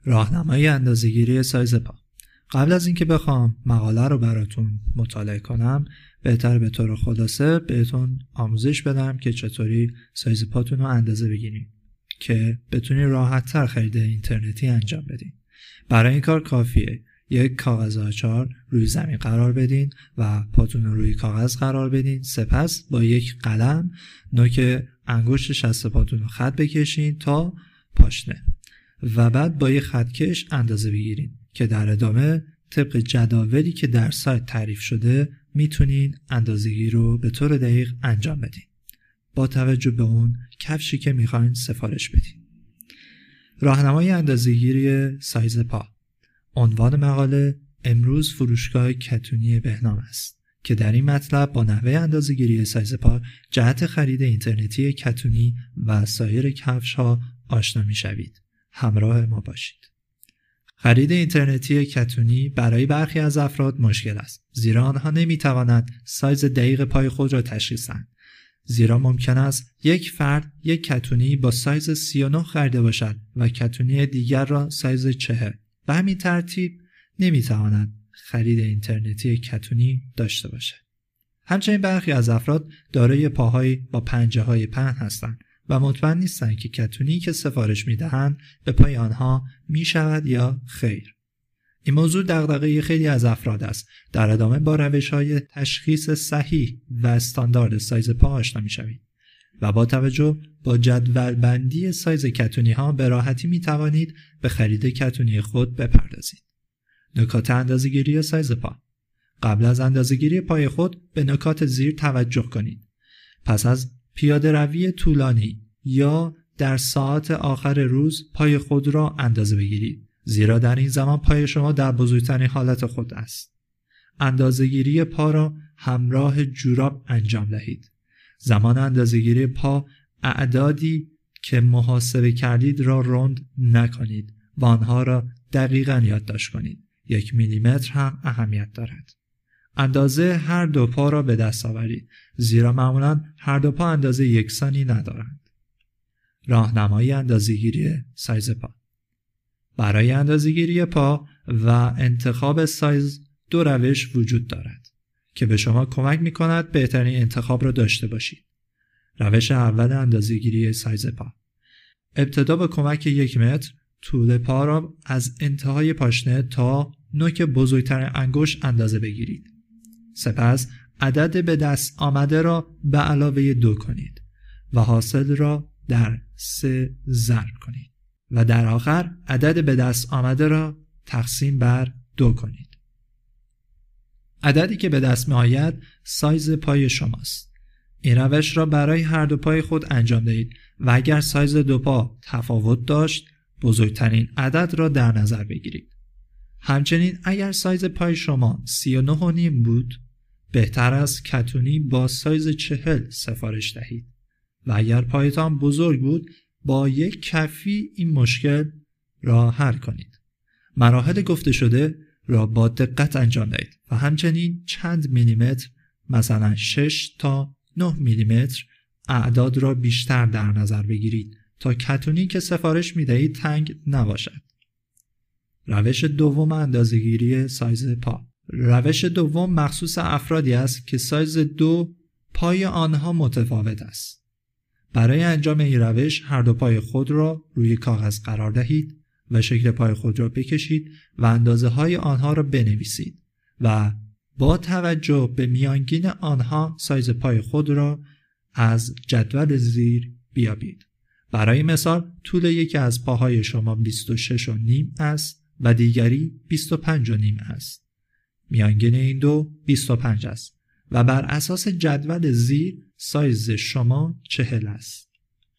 راهنمای اندازه‌گیری سایز پا. قبل از اینکه بخوام مقاله رو براتون مطالعه کنم، بهتر به طور خلاصه بهتون آموزش بدم که چطوری سایز پاتون رو اندازه بگیرید که بتونید راحت‌تر خرید اینترنتی انجام بدین. برای این کار کافیه یک کاغذ آچار روی زمین قرار بدین و پاتون رو روی کاغذ قرار بدین. سپس با یک قلم نوک انگشت شست پاتون رو خط بکشین تا پاشنه و بعد با یک خطکش اندازه بگیرین که در ادامه طبق جداولی که در سایت تعریف شده میتونین اندازه‌گیری رو به طور دقیق انجام بدین با توجه به اون کفشی که میخواین سفارش بدین. راهنمای اندازه‌گیری سایز پا. عنوان مقاله امروز فروشگاه کتونی بهنام است که در این مطلب با نحوه اندازه‌گیری سایز پا جهت خرید اینترنتی کتونی و سایر کفش‌ها آشنا می‌شوید. همراه ما باشید. خرید اینترنتی کتونی برای برخی از افراد مشکل است، زیرا آنها نمی‌توانند سایز دقیق پای خود را تشخیص دهند. زیرا ممکن است یک فرد یک کتونی با سایز 39 خریده باشد و کتونی دیگر را سایز 40. به همین ترتیب نمی‌تواند خرید اینترنتی کتونی داشته باشد. همچنین برخی از افراد دارای پاهایی با پنجه‌های پهن هستند و مطمئن نیستند که کتونی که سفارش می‌دهند به پای آنها می‌شود یا خیر. این موضوع دغدغه خیلی از افراد است. در ادامه با روش‌های تشخیص صحیح و استاندارد سایز پا آشنا می‌شوید و با توجه با جدول بندی سایز کتونی‌ها به راحتی می‌توانید به خرید کتونی خود بپردازید. نکات اندازه‌گیری سایز پا. قبل از اندازه‌گیری پای خود به نکات زیر توجه کنید. پس از پیاده روی طولانی یا در ساعت آخر روز پای خود را اندازه بگیرید، زیرا در این زمان پای شما در بزرگترین حالت خود است. اندازه‌گیری پا را همراه جوراب انجام دهید. زمان اندازه‌گیری پا اعدادی که محاسبه کردید را رند نکنید و آنها را دقیقاً یادداشت کنید. 1 میلیمتر هم اهمیت دارد. اندازه هر دو پا را به دست آورید، زیرا معمولاً هر دو پا اندازه یکسانی ندارند. راهنمای اندازه‌گیری سایز پا. برای اندازه‌گیری پا و انتخاب سایز دو روش وجود دارد که به شما کمک می‌کند بهترین انتخاب را داشته باشید. روش اول اندازه‌گیری سایز پا. ابتدا با کمک 1 متر طول پا را از انتهای پاشنه تا نوک بزرگترین انگشت اندازه بگیرید. سپس عدد به دست آمده را به علاوه 2 کنید و حاصل را در 3 ضرب کنید و در آخر عدد به دست آمده را تقسیم بر 2 کنید. عددی که به دست می آید سایز پای شماست. این روش را برای هر دو پای خود انجام دهید و اگر سایز دو پا تفاوت داشت بزرگترین عدد را در نظر بگیرید. همچنین اگر سایز پای شما 39.5 بود بهتر است کتونی با سایز 40 سفارش دهید و اگر پایتان بزرگ بود با یک کفی این مشکل را حل کنید. مراحل گفته شده را با دقت انجام دهید و همچنین چند میلیمتر مثلا 6 تا 9 میلیمتر اعداد را بیشتر در نظر بگیرید تا کتونی که سفارش می‌دهید تنگ نباشد. روش دوم اندازه‌گیری سایز پا. روش دوم مخصوص افرادی است که سایز 2 پای آنها متفاوت است. برای انجام این روش هر دو پای خود را روی کاغذ قرار دهید و شکل پای خود را بکشید و اندازه‌های آنها را بنویسید و با توجه به میانگین آنها سایز پای خود را از جدول زیر بیابید. برای مثال طول یکی از پاهای شما 26.5 است و دیگری 25.5 است. میانگین این دو 25 است و بر اساس جدول زیر سایز شما 40 است.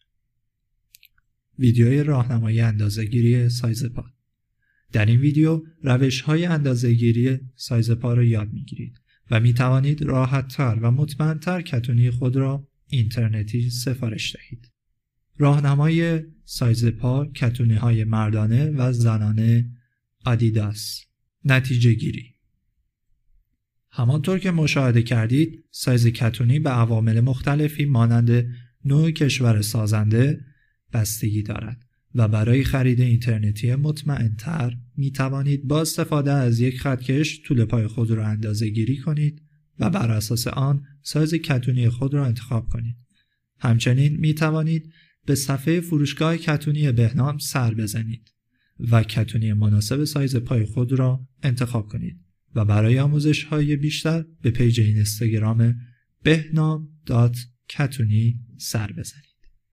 ویدیوی راهنمایی اندازه‌گیری سایز پا. در این ویدیو روش‌های اندازه‌گیری سایز پا را یاد می‌گیرید و می‌توانید راحت‌تر و مطمئن‌تر کتونی خود را اینترنتی سفارش دهید. راهنمای سایز پا کتونی‌های مردانه و زنانه آدیداس. نتیجه گیری. همانطور که مشاهده کردید سایز کتونی به عوامل مختلفی مانند نوع کشور سازنده بستگی دارد و برای خرید اینترنتی مطمئن‌تر می توانید با استفاده از یک خطکش طول پای خود را اندازه گیری کنید و بر اساس آن سایز کتونی خود را انتخاب کنید. همچنین می توانید به صفحه فروشگاه کتونی بهنام سر بزنید و کتونی مناسب سایز پای خود را انتخاب کنید و برای آموزش‌های بیشتر به پیج اینستاگرام بهنام.katuni سر بزنید.